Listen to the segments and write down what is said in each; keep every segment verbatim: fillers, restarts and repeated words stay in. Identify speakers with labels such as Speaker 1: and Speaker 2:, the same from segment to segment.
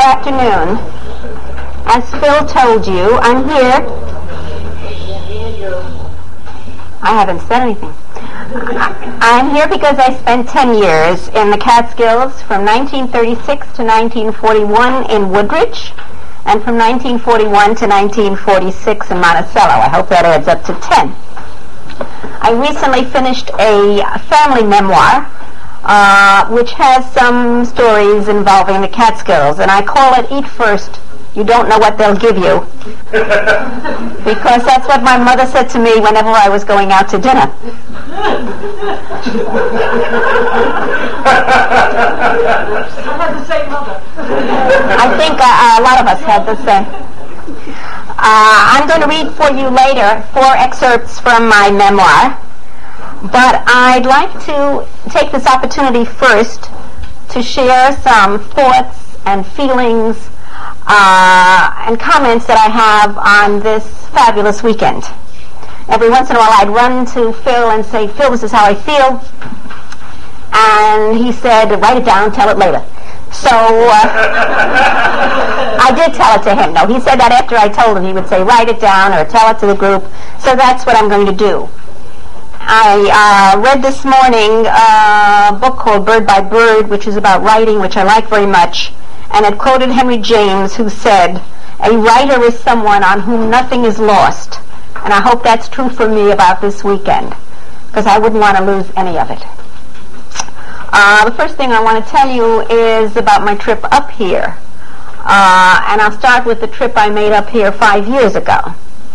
Speaker 1: Good afternoon. As Phil told you, I'm here. I haven't said anything. I'm here because I spent ten years in the Catskills from nineteen thirty-six to nineteen forty-one in Woodridge, and from nineteen forty-one to nineteen forty-six in Monticello. I hope that adds up to ten. I recently finished a family memoir, uh, which has some stories involving the Catskills, and I call it Eat First, You Don't Know What They'll Give You, because that's what my mother said to me whenever I was going out to dinner.
Speaker 2: I had the same mother.
Speaker 1: I think uh, a lot of us had the same. Uh, I'm going to read for you later four excerpts from my memoir, but I'd like to take this opportunity first to share some thoughts and feelings uh, and comments that I have on this fabulous weekend. Every once in a while I'd run to Phil and say, Phil, this is how I feel. And he said, write it down, tell it later. So uh, I did tell it to him. No, he said that after I told him, he would say, write it down or tell it to the group. So that's what I'm going to do. I uh, read this morning a book called Bird by Bird, which is about writing, which I like very much. And it quoted Henry James, who said, a writer is someone on whom nothing is lost. And I hope that's true for me about this weekend, because I wouldn't want to lose any of it. Uh, the first thing I want to tell you is about my trip up here. Uh, and I'll start with the trip I made up here five years ago. Uh,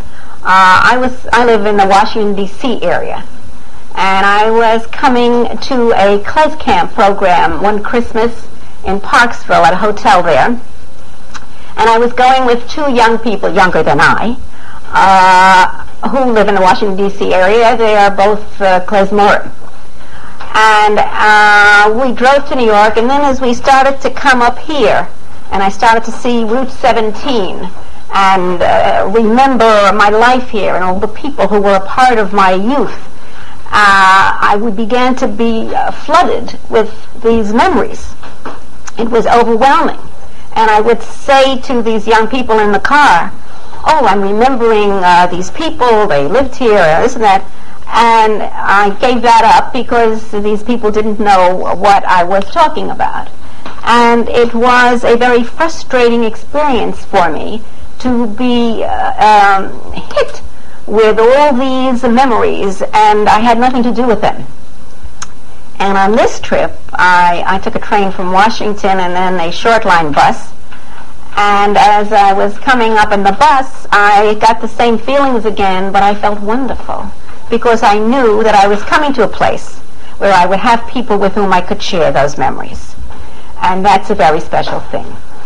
Speaker 1: I was I live in the Washington, D C area. And I was coming to a Class Camp program one Christmas in Parksville at a hotel there. And I was going with two young people, younger than I, uh, who live in the Washington, D C area. They are both uh, klezmorim. And uh, we drove to New York, and then as we started to come up here, and I started to see Route seventeen, and uh, remember my life here and all the people who were a part of my youth, uh, I would began to be uh, flooded with these memories. It was overwhelming. And I would say to these young people in the car, oh, I'm remembering uh, these people, they lived here, isn't that? And I gave that up because these people didn't know what I was talking about. And it was a very frustrating experience for me to be uh, um, hit with all these memories, and I had nothing to do with them. And on this trip, I, I took a train from Washington and then a short line bus. And as I was coming up in the bus, I got the same feelings again, but I felt wonderful, because I knew that I was coming to a place where I would have people with whom I could share those memories. And that's a very special thing.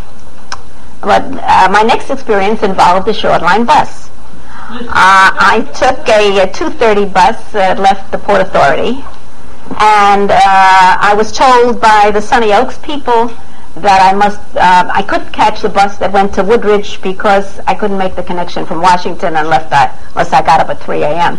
Speaker 1: But uh, my next experience involved a short line bus. Uh, I took a, a two thirty bus that left the Port Authority, and uh, I was told by the Sunny Oaks people that I must, uh, I couldn't catch the bus that went to Woodridge because I couldn't make the connection from Washington unless I, unless I got up at three a.m.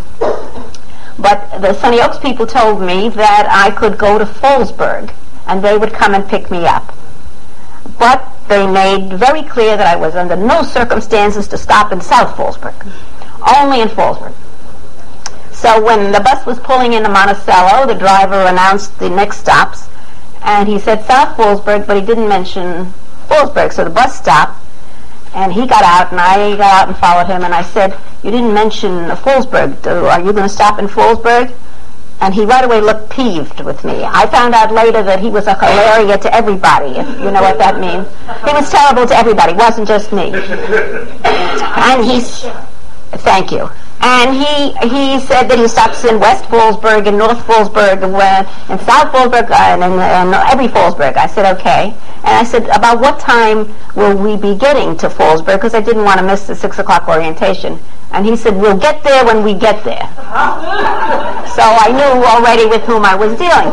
Speaker 1: But the Sunny Oaks people told me that I could go to Fallsburg and they would come and pick me up. But they made very clear that I was under no circumstances to stop in South Fallsburg, only in Fallsburg. So when the bus was pulling into Monticello, the driver announced the next stops, and he said South Fallsburg, but he didn't mention Fallsburg. So the bus stopped, and he got out, and I got out and followed him, and I said, you didn't mention Fallsburg. Are you going to stop in Fallsburg? And he right away looked peeved with me. I found out later that he was a hilaria to everybody, if you know what that means. He was terrible to everybody, it wasn't just me. And he's, thank you. And he he said that he stops in West Fallsburg and North Fallsburg and, and South Fallsburg and, and, and every Fallsburg. I said, okay. And I said, about what time will we be getting to Fallsburg? Because I didn't want to miss the six o'clock orientation. And he said, we'll get there when we get there. So I knew already with whom I was dealing.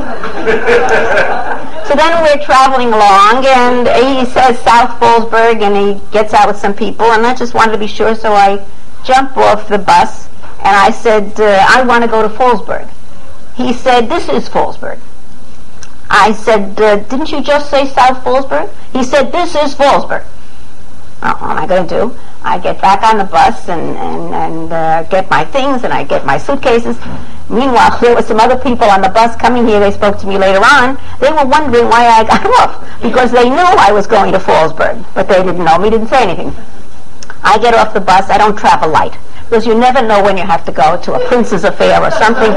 Speaker 1: So then we're traveling along, and he says South Fallsburg, and he gets out with some people, and I just wanted to be sure, so I jump off the bus, and I said, uh, I want to go to Fallsburg. He said, this is Fallsburg. I said, uh, didn't you just say South Fallsburg? He said, this is Fallsburg. Oh, what am I going to do? I get back on the bus and, and, and uh, get my things, and I get my suitcases. Meanwhile, there were some other people on the bus coming here. They spoke to me later on. They were wondering why I got off, because they knew I was going to Fallsburg, but they didn't know me, didn't say anything. I get off the bus. I don't travel light, because you never know when you have to go to a prince's affair or something.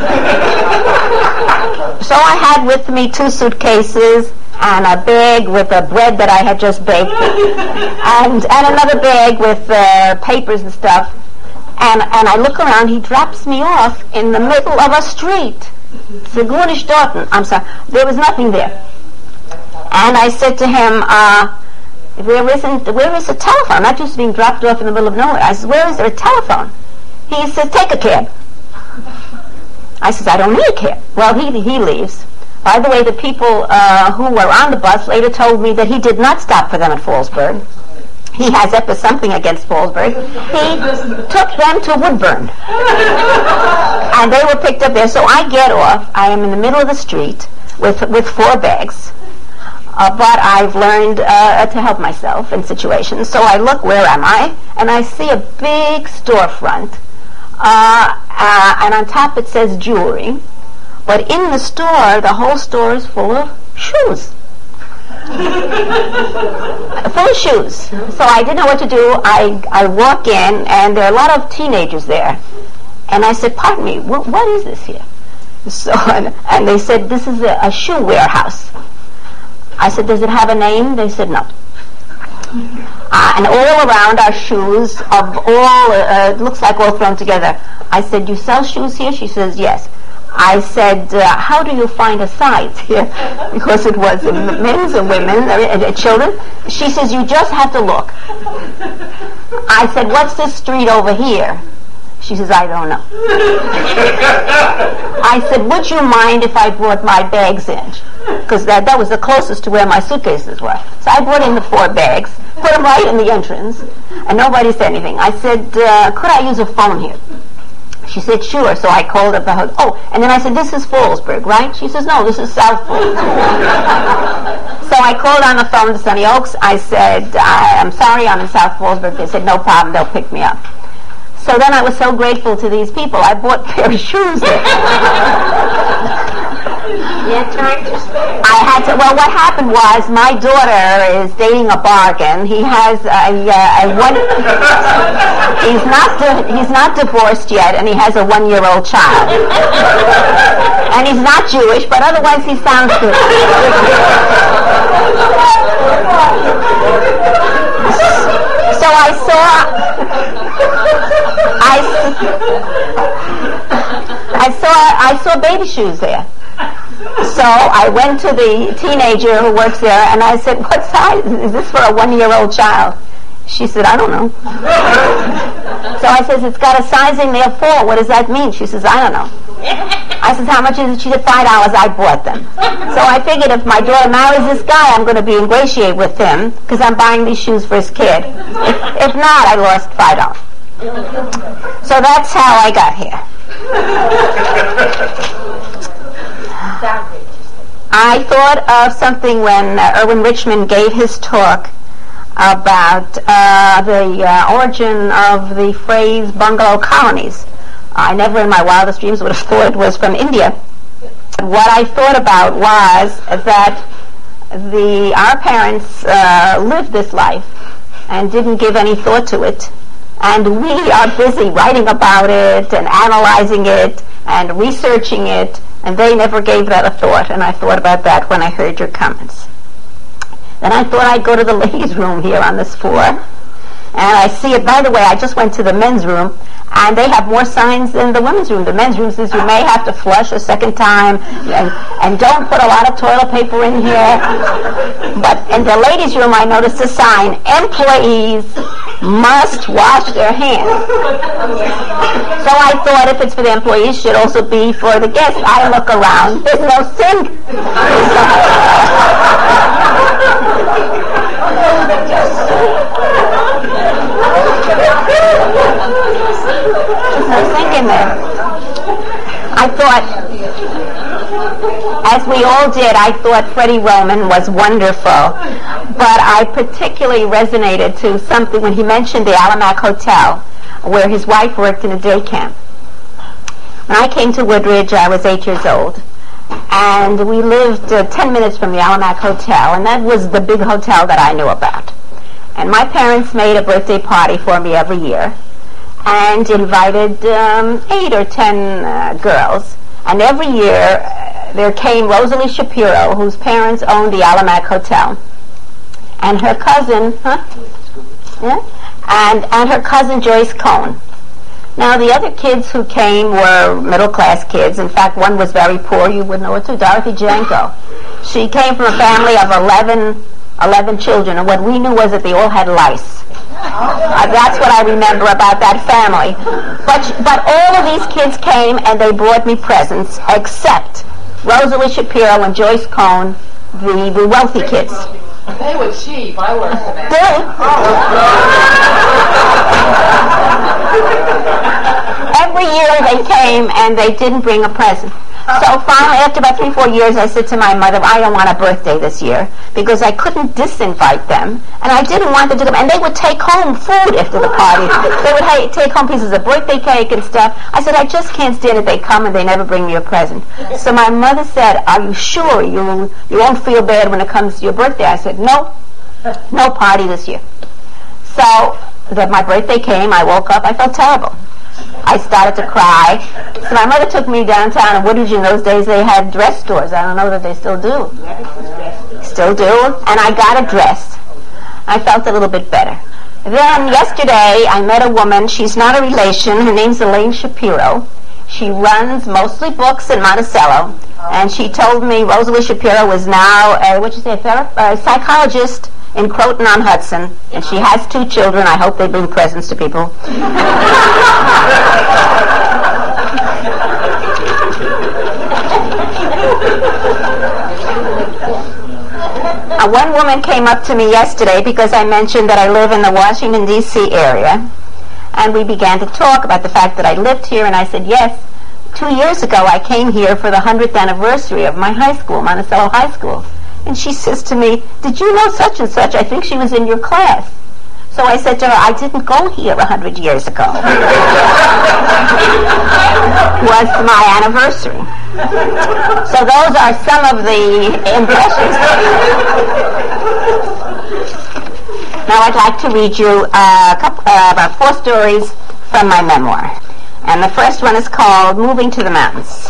Speaker 1: So I had with me two suitcases and a bag with the bread that I had just baked, and and another bag with uh, papers and stuff. And and I look around. He drops me off in the middle of a street. Sigunish Dorton. I'm sorry. There was nothing there. And I said to him, uh, "Where isn't? Where is the telephone? I'm not just being dropped off in the middle of nowhere." I said, "Where is there a telephone?" He says, "Take a cab." I says, "I don't need a cab." Well, he he leaves. By the way, the people uh, who were on the bus later told me that he did not stop for them at Fallsburg. He has up to something against Fallsburg. He took them to Woodburn. And they were picked up there. So I get off. I am in the middle of the street with, with four bags. Uh, but I've learned uh, to help myself in situations. So I look, where am I? And I see a big storefront. Uh, uh, and on top it says jewelry. But in the store, the whole store is full of shoes. Full of shoes. So I didn't know what to do. I, I walk in, and there are a lot of teenagers there. And I said, "Pardon me, wh- what is this here?" So, and, and they said, "This is a, a shoe warehouse." I said, "Does it have a name?" They said, "No." Uh, and all around are shoes of all, uh, it looks like all thrown together. I said, "You sell shoes here?" She says, "Yes." I said, uh, "How do you find a size here?" Because it was uh, men's and women and uh, children. She says, "You just have to look." I said, "What's this street over here?" She says, "I don't know." I said, "Would you mind if I brought my bags in?" Because that, that was the closest to where my suitcases were. So I brought in the four bags, put them right in the entrance, and nobody said anything. I said, uh, "Could I use a phone here?" She said, "Sure." So I called up the hotel. Oh, and then I said, "This is Fallsburg, right?" She says, "No, this is South Fallsburg." So I called on the phone to Sunny Oaks. I said, I, "I'm sorry, I'm in South Fallsburg." They said, "No problem, they'll pick me up." So then I was so grateful to these people. I bought a pair of shoes there.
Speaker 2: You had time to spare.
Speaker 1: I had to. Well, what happened was my daughter is dating a bargain. He has a, a, a one. He's not. Di- he's not divorced yet, and he has a one-year-old child. And he's not Jewish, but otherwise he sounds good. So I saw. I. I saw. I saw baby shoes there. So I went to the teenager who works there, and I said, "What size is this for a one-year-old child?" She said, "I don't know." So I says, "It's got a sizing there for. What does that mean?" She says, "I don't know." I says, "How much is it?" She said, five dollars. I bought them. So I figured if my daughter marries this guy, I'm going to be ingratiated with him because I'm buying these shoes for his kid. If, if not, I lost five dollars. So that's how I got here. I thought of something when uh, Erwin Richman gave his talk about uh, the uh, origin of the phrase bungalow colonies. I never in my wildest dreams would have thought it was from India. What I thought about was that the our parents uh, lived this life and didn't give any thought to it. And we are busy writing about it and analyzing it and researching it, and they never gave that a thought, and I thought about that when I heard your comments. Then I thought I'd go to the ladies' room here on this floor, and I see it. By the way, I just went to the men's room, and they have more signs than the women's room. The men's room says you may have to flush a second time, and, and don't put a lot of toilet paper in here. But in the ladies' room, I noticed a sign, employees must wash their hands. So I thought if it's for the employees, it should also be for the guests. I look around, there's no sink. There's no sink in there. I thought, as we all did, I thought Freddie Roman was wonderful. But I particularly resonated to something when he mentioned the Alamac Hotel, where his wife worked in a day camp. When I came to Woodridge, I was eight years old. And we lived uh, ten minutes from the Alamac Hotel, and that was the big hotel that I knew about. And my parents made a birthday party for me every year and invited um, eight or ten uh, girls. And every year uh, there came Rosalie Shapiro, whose parents owned the Alamac Hotel, and her cousin, huh? Yeah? And, and her cousin Joyce Cohn. Now, the other kids who came were middle-class kids. In fact, one was very poor. You would know it too, Dorothy Janko. She came from a family of eleven, eleven children, and what we knew was that they all had lice. Uh, that's what I remember about that family. But but all of these kids came, and they brought me presents, except Rosalie Shapiro and Joyce Cohn, the, the wealthy kids.
Speaker 3: They were cheap. I worked for them.
Speaker 1: Every year they came and they didn't bring a present. So finally, after about three, four years, I said to my mother, I don't want a birthday this year, because I couldn't disinvite them, and I didn't want them to come. And they would take home food after the party. They would ha- take home pieces of birthday cake and stuff. I said, I just can't stand it. They come and they never bring me a present. So my mother said, are you sure you, you won't feel bad when it comes to your birthday? I said, no, no party this year. So that my birthday came, I woke up, I felt terrible. I started to cry. So my mother took me downtown in Woodridge. In those days they had dress stores. I don't know that they still do. Still do. And I got a dress. I felt a little bit better. Then yesterday I met a woman. She's not a relation. Her name's Elaine Shapiro. She runs mostly books in Monticello. And she told me Rosalie Shapiro was now, uh, what'd you say, a thera- uh, psychologist in Croton-on-Hudson, and she has two children. I hope they bring presents to people. uh, one woman came up to me yesterday because I mentioned that I live in the Washington, D C area, and we began to talk about the fact that I lived here, and I said, yes, two years ago I came here for the hundredth anniversary of my high school, Monticello High School. And she says to me, did you know such and such? I think she was in your class. So I said to her, I didn't go here a hundred years ago. Was my anniversary. So those are some of the impressions. Now I'd like to read you uh, a couple, uh, about four stories from my memoir. And the first one is called Moving to the Mountains.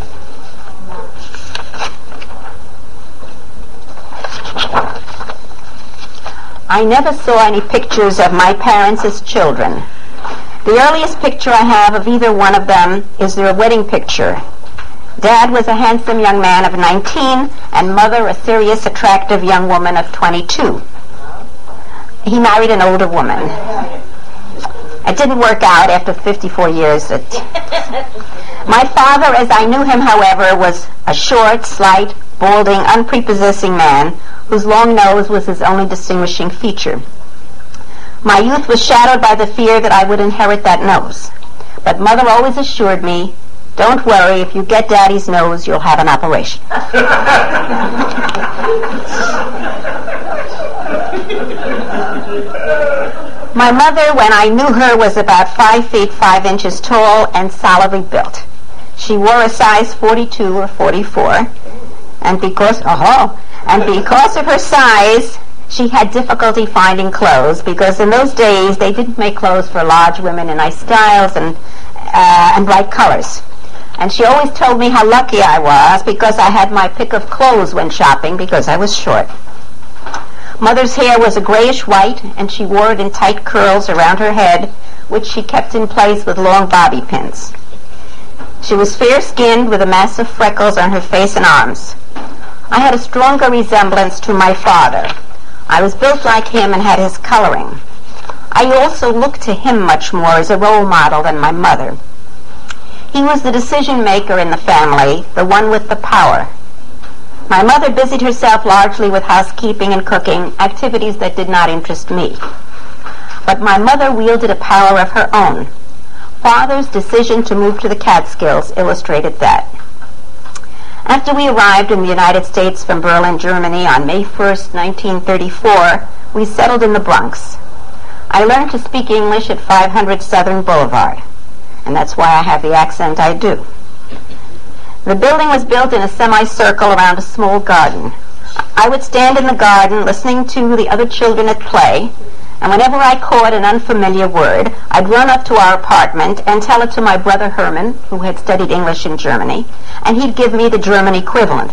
Speaker 1: I never saw any pictures of my parents as children. The earliest picture I have of either one of them is their wedding picture. Dad was a handsome young man of nineteen, and Mother a serious, attractive young woman of twenty-two. He married an older woman. It didn't work out after fifty-four years. It... My father, as I knew him, however, was a short, slight, balding, unprepossessing man whose long nose was his only distinguishing feature. My youth was shadowed by the fear that I would inherit that nose. But Mother always assured me, don't worry, if you get Daddy's nose, you'll have an operation. My mother, when I knew her, was about five feet five inches tall and solidly built. She wore a size forty-two or forty-four, and because, oh, and because of her size, she had difficulty finding clothes, because in those days they didn't make clothes for large women in nice styles and uh, and bright colors. And she always told me how lucky I was because I had my pick of clothes when shopping because I was short. Mother's hair was a grayish white, and she wore it in tight curls around her head, which she kept in place with long bobby pins. She was fair-skinned with a mass of freckles on her face and arms. I had a stronger resemblance to my father. I was built like him and had his coloring. I also looked to him much more as a role model than my mother. He was the decision-maker in the family, the one with the power. My mother busied herself largely with housekeeping and cooking, activities that did not interest me. But my mother wielded a power of her own. Father's decision to move to the Catskills illustrated that. After we arrived in the United States from Berlin, Germany on May first, nineteen thirty-four, we settled in the Bronx. I learned to speak English at five hundred Southern Boulevard, and that's why I have the accent I do. The building was built in a semicircle around a small garden. I would stand in the garden listening to the other children at play, and whenever I caught an unfamiliar word, I'd run up to our apartment and tell it to my brother Herman, who had studied English in Germany, and he'd give me the German equivalent.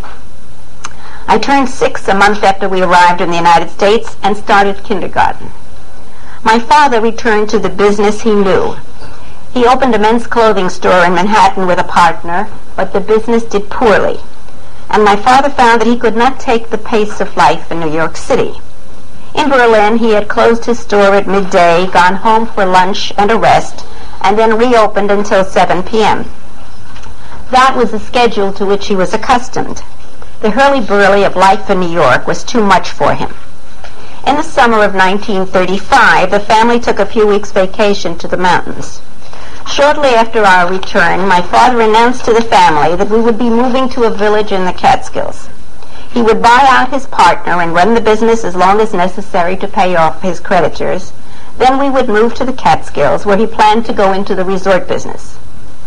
Speaker 1: I turned six a month after we arrived in the United States and started kindergarten. My father returned to the business he knew. He opened a men's clothing store in Manhattan with a partner, but the business did poorly, and my father found that he could not take the pace of life in New York City. In Berlin, he had closed his store at midday, gone home for lunch and a rest, and then reopened until seven p.m. That was the schedule to which he was accustomed. The hurly-burly of life in New York was too much for him. In the summer of nineteen thirty-five, the family took a few weeks' vacation to the mountains. Shortly after our return, my father announced to the family that we would be moving to a village in the Catskills. He would buy out his partner and run the business as long as necessary to pay off his creditors. Then we would move to the Catskills, where he planned to go into the resort business.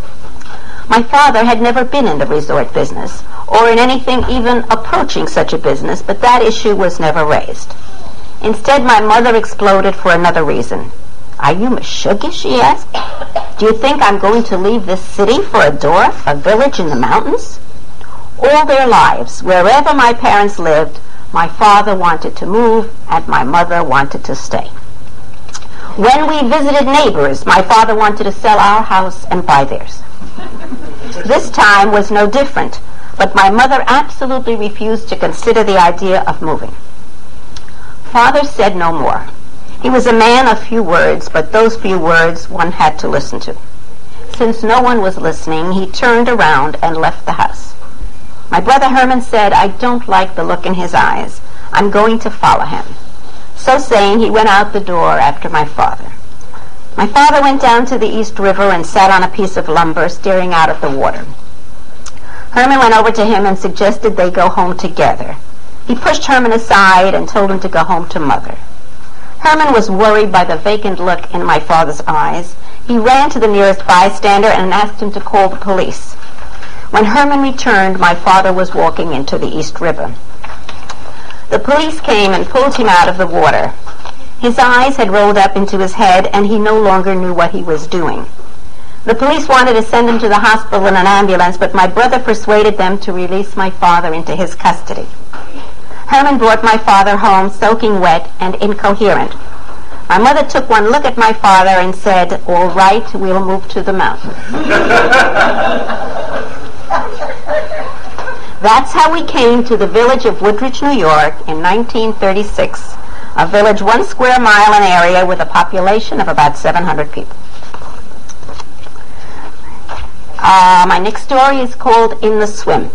Speaker 1: My father had never been in the resort business, or in anything even approaching such a business, but that issue was never raised. Instead, my mother exploded for another reason. "Are you Meshuggah?" she asked. "Do you think I'm going to leave this city for a dorf, a village in the mountains?" All their lives, wherever my parents lived, my father wanted to move and my mother wanted to stay. When we visited neighbors, my father wanted to sell our house and buy theirs. This time was no different, but my mother absolutely refused to consider the idea of moving. Father said no more. He was a man of few words, but those few words one had to listen to. Since no one was listening, he turned around and left the house. My brother Herman said, "I don't like the look in his eyes. I'm going to follow him." So saying, he went out the door after my father. My father went down to the East River and sat on a piece of lumber, staring out at the water. Herman went over to him and suggested they go home together. He pushed Herman aside and told him to go home to Mother. Herman was worried by the vacant look in my father's eyes. He ran to the nearest bystander and asked him to call the police. When Herman returned, my father was walking into the East River. The police came and pulled him out of the water. His eyes had rolled up into his head, and he no longer knew what he was doing. The police wanted to send him to the hospital in an ambulance, but my brother persuaded them to release my father into his custody. Herman brought my father home, soaking wet and incoherent. My mother took one look at my father and said, "All right, we'll move to the mountains." That's how we came to the village of Woodridge, New York in nineteen thirty-six, a village one square mile in area with a population of about seven hundred people. Uh, my next story is called In the Swim.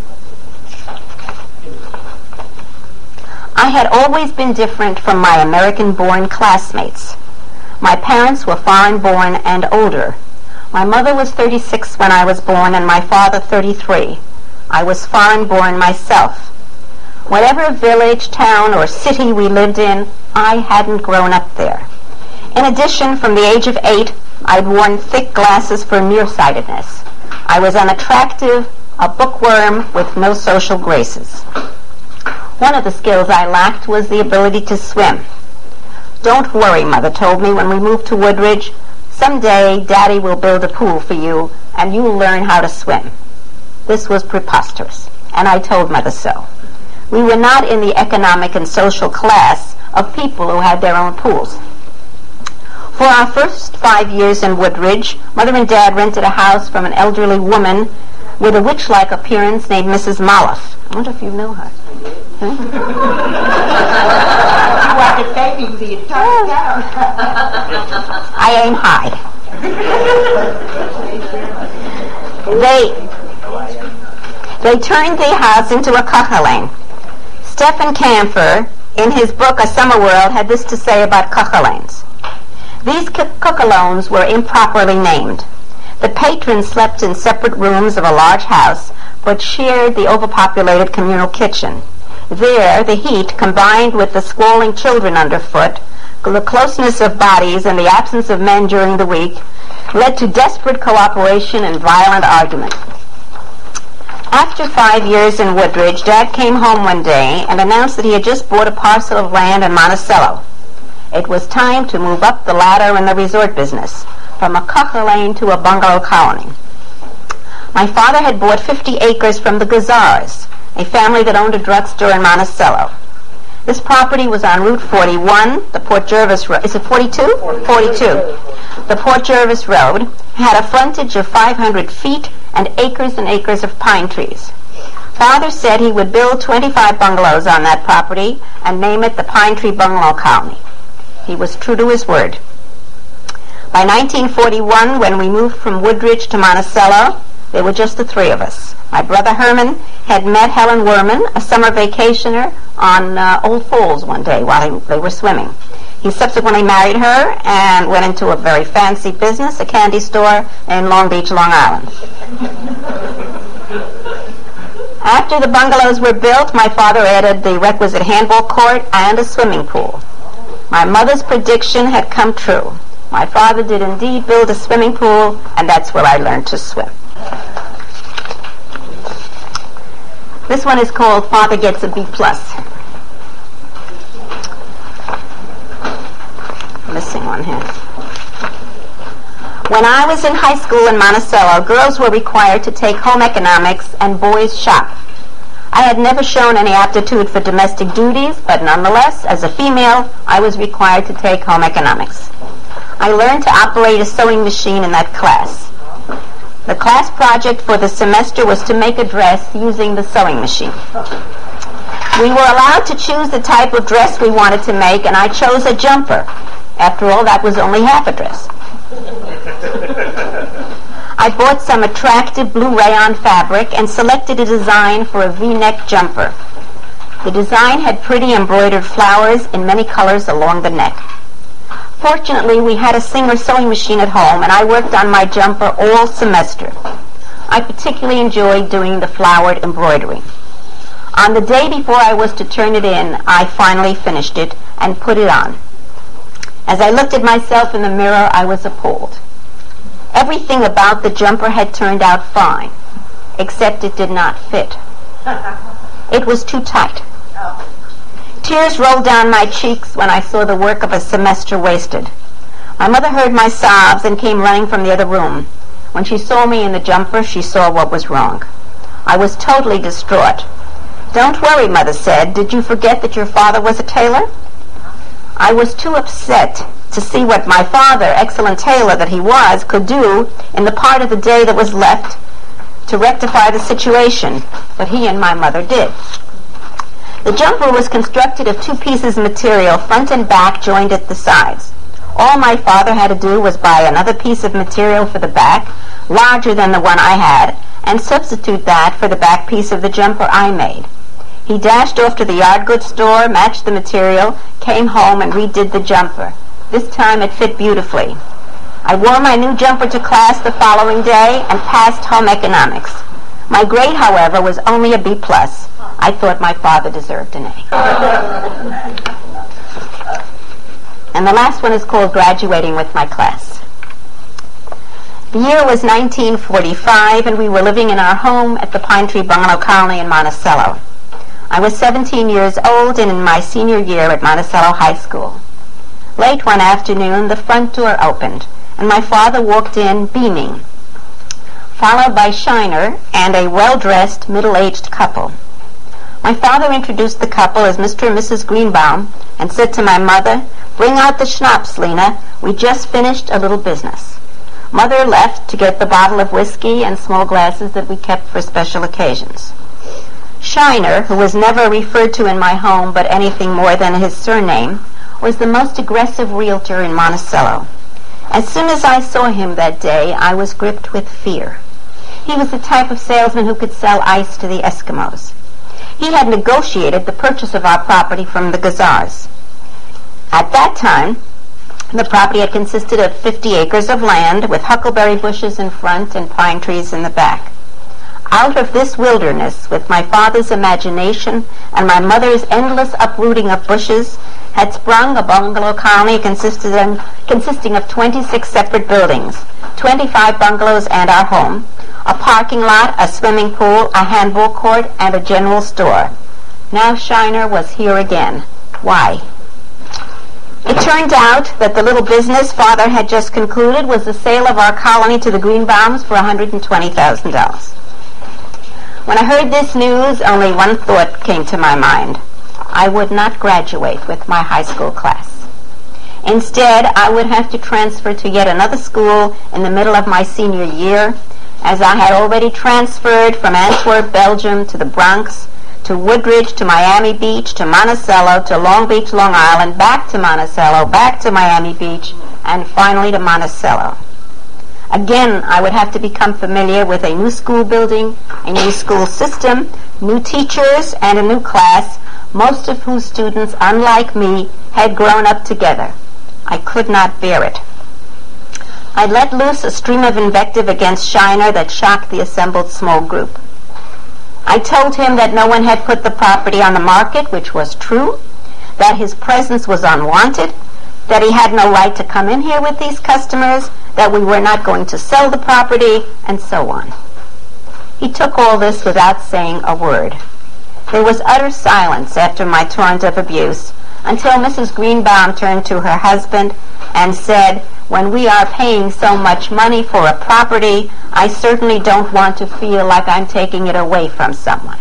Speaker 1: I had always been different from my American-born classmates. My parents were foreign-born and older. My mother was thirty-six when I was born and my father thirty-three. I was foreign-born myself. Whatever village, town, or city we lived in, I hadn't grown up there. In addition, from the age of eight, I'd worn thick glasses for nearsightedness. I was unattractive, a bookworm with no social graces. One of the skills I lacked was the ability to swim. "Don't worry," Mother told me when we moved to Woodridge. "Someday, Daddy will build a pool for you, and you'll learn how to swim." This was preposterous, and I told Mother so. We were not in the economic and social class of people who had their own pools. For our first five years in Woodridge, Mother and Dad rented a house from an elderly woman with a witch-like appearance named Missus Maloff. I wonder if you know her. Huh?
Speaker 2: You are defending the entire town.
Speaker 1: I aim high. They they turned the house into a kachalein. Stephen Camphor, in his book A Summer World, had this to say about kachaleins. These kachalones were improperly named. The patrons slept in separate rooms of a large house, but shared the overpopulated communal kitchen. There, the heat, combined with the squalling children underfoot, the closeness of bodies, and the absence of men during the week, led to desperate cooperation and violent argument. After five years in Woodridge, Dad came home one day and announced that he had just bought a parcel of land in Monticello. It was time to move up the ladder in the resort business, from a Cocker Lane to a bungalow colony. My father had bought fifty acres from the Gazars, a family that owned a drugstore in Monticello. This property was on Route forty-one, the Port Jervis Road. Is it forty-two? forty-two. The Port Jervis Road had a frontage of five hundred feet and acres and acres of pine trees. Father said he would build twenty-five bungalows on that property and name it the Pine Tree Bungalow Colony. He was true to his word. By nineteen forty-one, when we moved from Woodridge to Monticello, there were just the three of us. My brother Herman had met Helen Werman, a summer vacationer, on uh, Old Falls one day while they, they were swimming. He subsequently married her and went into a very fancy business, a candy store in Long Beach, Long Island. After the bungalows were built, my father added the requisite handball court and a swimming pool. My mother's prediction had come true. My father did indeed build a swimming pool, and that's where I learned to swim. This one is called Father Gets a B plus. Missing one here. When I was in high school in Monticello, girls were required to take home economics and boys shop. I had never shown any aptitude for domestic duties, but nonetheless, as a female, I was required to take home economics. I learned to operate a sewing machine in that class. The class project for the semester was to make a dress using the sewing machine. We were allowed to choose the type of dress we wanted to make, and I chose a jumper. After all, that was only half a dress. I bought some attractive blue rayon fabric and selected a design for a V-neck jumper. The design had pretty embroidered flowers in many colors along the neck. Fortunately, we had a Singer sewing machine at home, and I worked on my jumper all semester. I particularly enjoyed doing the flowered embroidery. On the day before I was to turn it in, I finally finished it and put it on. As I looked at myself in the mirror, I was appalled. Everything about the jumper had turned out fine, except it did not fit. It was too tight. Tears rolled down my cheeks when I saw the work of a semester wasted. My mother heard my sobs and came running from the other room. When she saw me in the jumper, she saw what was wrong. I was totally distraught. "Don't worry," Mother said. "Did you forget that your father was a tailor?" I was too upset to see what my father, excellent tailor that he was, could do in the part of the day that was left to rectify the situation, but he and my mother did. The jumper was constructed of two pieces of material, front and back, joined at the sides. All my father had to do was buy another piece of material for the back, larger than the one I had, and substitute that for the back piece of the jumper I made. He dashed off to the yard goods store, matched the material, came home, and redid the jumper. This time it fit beautifully. I wore my new jumper to class the following day and passed home economics. My grade, however, was only a B plus. I thought my father deserved an A. And the last one is called Graduating with My Class. The year was nineteen forty-five, and we were living in our home at the Pine Tree Bungalow Colony in Monticello. I was seventeen years old and in my senior year at Monticello High School. Late one afternoon, the front door opened, and my father walked in beaming, followed by Shiner and a well-dressed, middle-aged couple. My father introduced the couple as Mister and Missus Greenbaum and said to my mother, "Bring out the schnapps, Lena. We just finished a little business." Mother left to get the bottle of whiskey and small glasses that we kept for special occasions. Shiner, who was never referred to in my home but anything more than his surname, was the most aggressive realtor in Monticello. As soon as I saw him that day, I was gripped with fear. He was the type of salesman who could sell ice to the Eskimos. He had negotiated the purchase of our property from the Gazars. At that time, the property had consisted of fifty acres of land with huckleberry bushes in front and pine trees in the back. Out of this wilderness, with my father's imagination and my mother's endless uprooting of bushes, had sprung a bungalow colony consisting, consisting of twenty-six separate buildings, twenty-five bungalows and our home, a parking lot, a swimming pool, a handball court, and a general store. Now Shiner was here again. Why? It turned out that the little business Father had just concluded was the sale of our colony to the Greenbaums for one hundred twenty thousand dollars. When I heard this news, only one thought came to my mind. I would not graduate with my high school class. Instead, I would have to transfer to yet another school in the middle of my senior year, as I had already transferred from Antwerp, Belgium, to the Bronx, to Woodridge, to Miami Beach, to Monticello, to Long Beach, Long Island, back to Monticello, back to Miami Beach, and finally to Monticello. Again, I would have to become familiar with a new school building, a new school system, new teachers, and a new class, most of whose students, unlike me, had grown up together. I could not bear it. I let loose a stream of invective against Shiner that shocked the assembled small group. I told him that no one had put the property on the market, which was true, that his presence was unwanted, that he had no right to come in here with these customers, that we were not going to sell the property, and so on. He took all this without saying a word. There was utter silence after my torrent of abuse, until Missus Greenbaum turned to her husband and said, "When we are paying so much money for a property, I certainly don't want to feel like I'm taking it away from someone."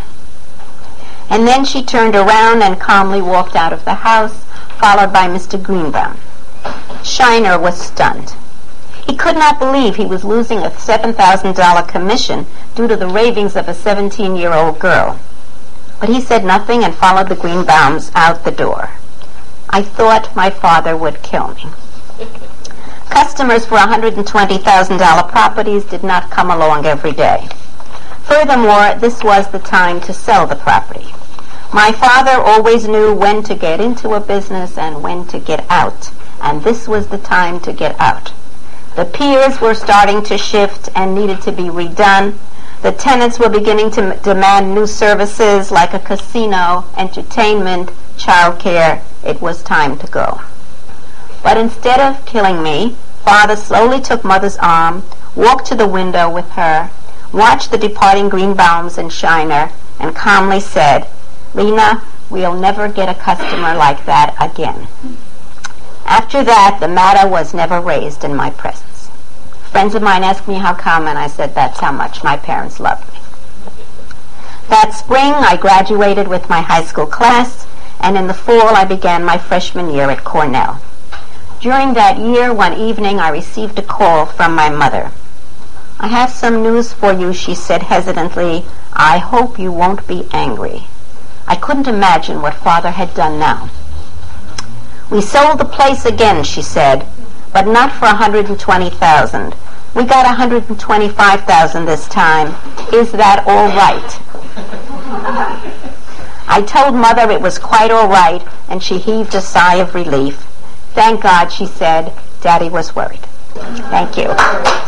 Speaker 1: And then she turned around and calmly walked out of the house, followed by Mister Greenbaum. Shiner was stunned. He could not believe he was losing a seven thousand dollars commission due to the ravings of a seventeen-year-old girl. But he said nothing and followed the Greenbaums out the door. I thought my father would kill me. Customers for one hundred twenty thousand dollars properties did not come along every day. Furthermore, this was the time to sell the property. My father always knew when to get into a business and when to get out, and this was the time to get out. The piers were starting to shift and needed to be redone. The tenants were beginning to m- demand new services like a casino, entertainment, childcare. It was time to go. But instead of killing me, Father slowly took Mother's arm, walked to the window with her, watched the departing Greenbaums and Shiner, and calmly said, "Lena, we'll never get a customer like that again." After that, the matter was never raised in my presence. Friends of mine asked me how come, and I said that's how much my parents loved me. That spring, I graduated with my high school class, and in the fall, I began my freshman year at Cornell. During that year, one evening, I received a call from my mother. "I have some news for you," she said hesitantly. "I hope you won't be angry." I couldn't imagine what Father had done now. "We sold the place again," she said, "but not for one hundred twenty thousand dollars. We got one hundred twenty-five thousand dollars this time. Is that all right?" I told Mother it was quite all right, and she heaved a sigh of relief. "Thank God," she said. "Daddy was worried." Thank you.